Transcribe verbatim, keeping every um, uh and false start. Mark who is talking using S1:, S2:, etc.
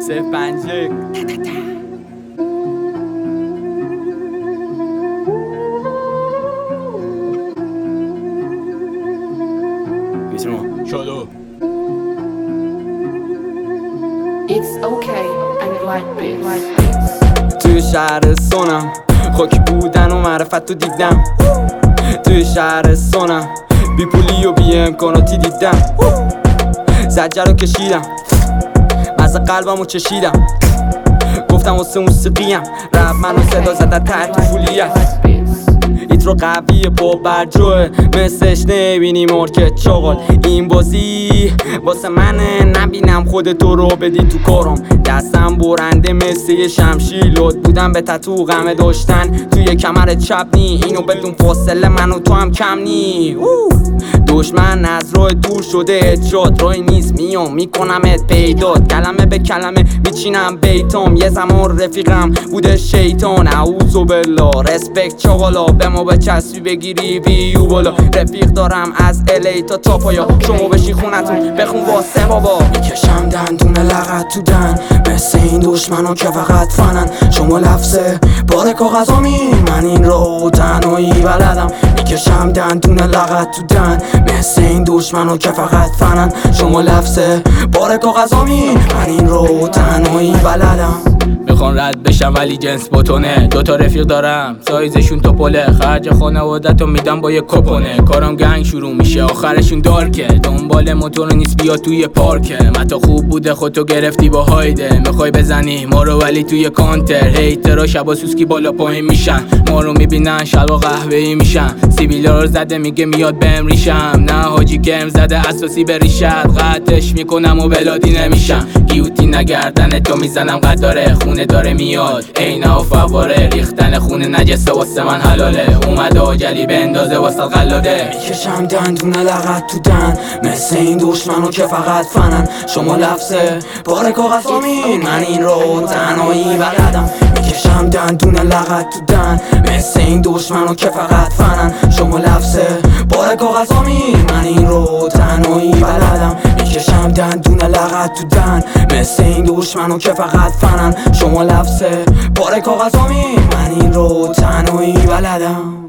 S1: سه پنجه شلو
S2: It's okay, I'm like this.
S1: توی شهر سونم خاکی بودن و معرفت رو دیدم. توی شهر سونم بی پولی و بی امکاناتی دیدم. زجر رو کشیدم، مزه قلبم رو چشیدم. گفتم واسه موسیقیم رب منو صدا زدن تحت فولیت. ایت رو قویه با برجوه مثلش نبینی مرکت چاقل. این بازی واسه منه، نبینم خودتو رو بدی تو کارم. دستم برنده مثل یه شمشیر، لود بودم به تتو غمه داشتن توی کمر چپ نی. اینو بدون فاصله من و تو هم کم نی. دشمن از راه دور شده ادشاد، راهی نیست میام میکنمت پیدات. کلمه به کلمه میچینم بیتام، یه زمان رفیقم بوده شیطان. اعوذ بالله رسپکت چاقالا، به ما به چسبی بگیری ویو بالا. رفیق دارم از الی تا تاپایا، شما بشی خونتون بخون واسه بابا. میکشم دندون لغت تو دن مثل این دشمنو که فقط فنن. شما لفظه بار کاغذامی، من این رو تنهایی بلدم. میکشم دندون لغت تو دن مثل این دشمنو که فقط فنن. شما لفظه بار کاغذامی، من این رو تنهایی بلدم. میخوان رد بشم ولی جنس بتونه. دوتا رفیق دارم سایزشون توپله، خرج خانوادتو میدم با یه کپونه. کارم گنگ شروع میشه آخرشون دارکه، دنبال موتور نیست بیا توی پارکه. متا خوب بوده خودتو گرفتی با هایده، میخوای بزنی ما رو ولی توی کانتر. هیترا شبا سوسکی بالا پایین میشن، ما رو میبینن شلوا قهوه‌ای میشن. سیبیلا رو زده میگه میاد بهم ریشم، نه حاجی گرم زده اساسی بریشت. قطعش میکنم و بلادی نمیشم، گیوتی نگردن تو میزنم قداره. خونه داره میاد عینه و فواره، ریختن خونه نجسه واسه من حلاله. اومده آجلی به اندازه واسه قلاده. میکشم دندون لغت تو دن مثل این دشمنو که فقط فنن. شما لفظه بار کاغذامین، من این رو تنهایی بلدم. میکشم دندون لغت تو دن مثل این دشمنو که فقط فنن. شما لفظه بار کاغذامین، من این رو تنهایی بلدم. میکشم دندون لغت تو دن مثل این دشمنو که فقط فنن. شما لفظه بار کاغذامی، من این رو تنهایی بلدم.